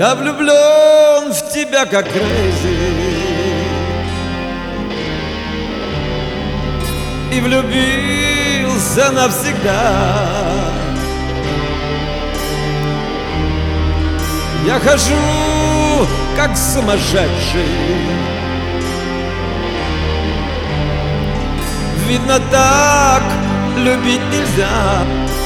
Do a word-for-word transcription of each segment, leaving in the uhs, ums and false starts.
Я влюблен в тебя как crazy, и влюбился навсегда. Я хожу как сумасшедший, видно, так любить нельзя.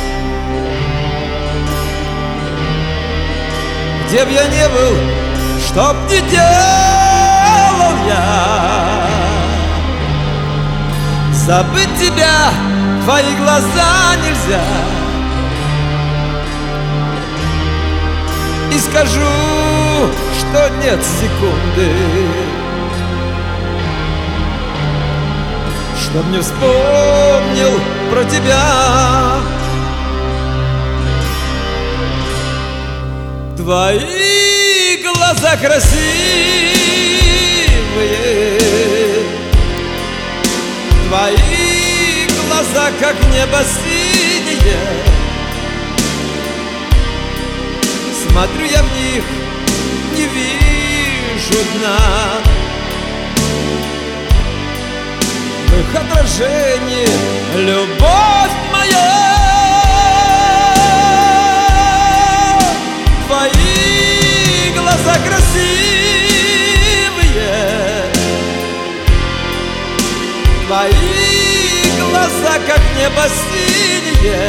Где б я не был, что б ни делал я, забыть тебя, твои глаза нельзя. И скажу, что нет секунды, чтоб не вспомнил про тебя. Твои глаза красивые, твои глаза как небо синее. Смотрю я в них, не вижу дна. В их отражении любовь моя. Твои глаза красивые, твои глаза как небо синее.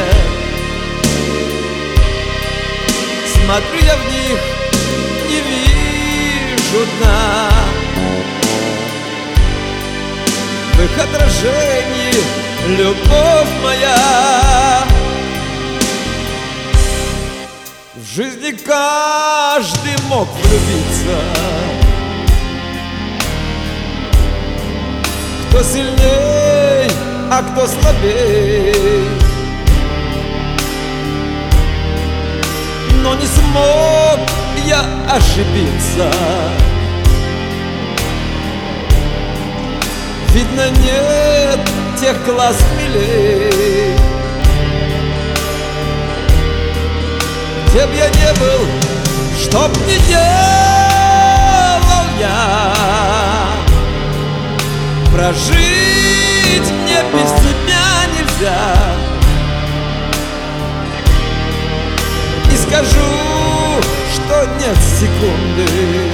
Смотрю я в них, не вижу дна. В их отражении любовь моя. В жизни каждый мог влюбиться, кто сильней, а кто слабей. Но не смог я ошибиться. Видно, нет тех глаз милей. Где б я не был, чтоб не делал я, прожить мне без тебя нельзя. И скажу, что нет секунды,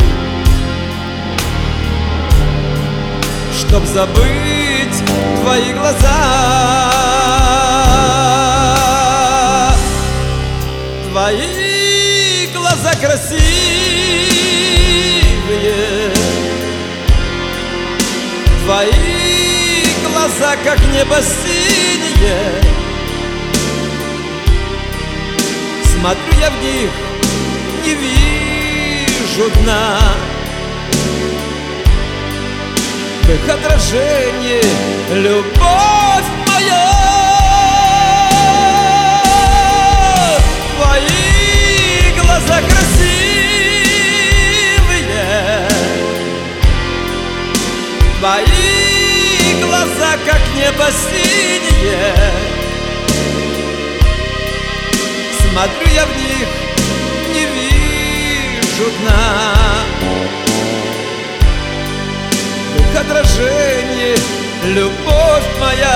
чтоб забыть твои глаза. Твои глаза красивые, твои глаза как небо синее. Смотрю я в них, не вижу дна. В их отражении любовь моя. Твои глаза красивые, твои глаза как небо синее. Смотрю я в них, не вижу дна. В их отражении любовь моя.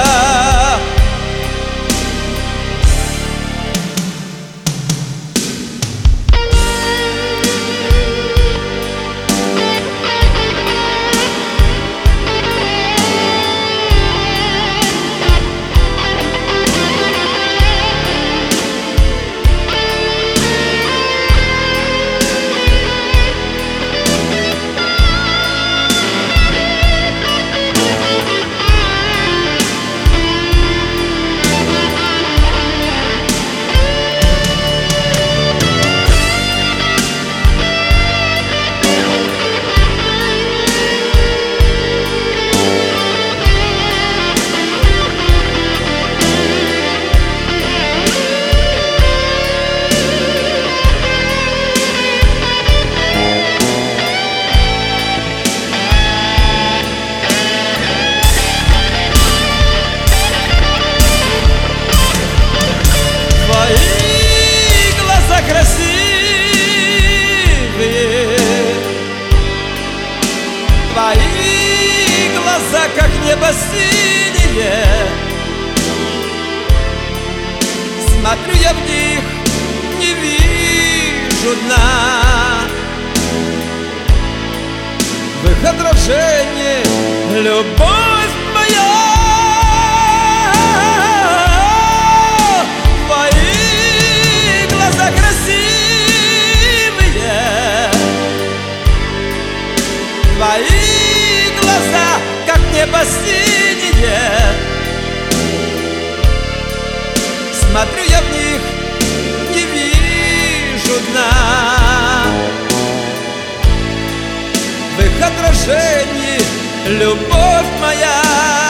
небо синее. Смотрю я в них, не вижу дна. В их отражении любовь моя. Твои глаза красивые, твои глаза, как небо синее. Смотрю я в них, не вижу дна. В их отражении любовь моя.